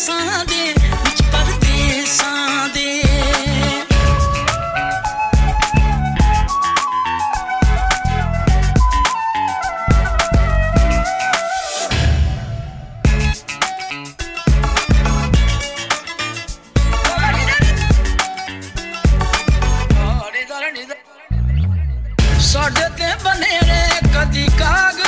देसां दे विच परदेसां दे साडे ते बनेरे कदी काग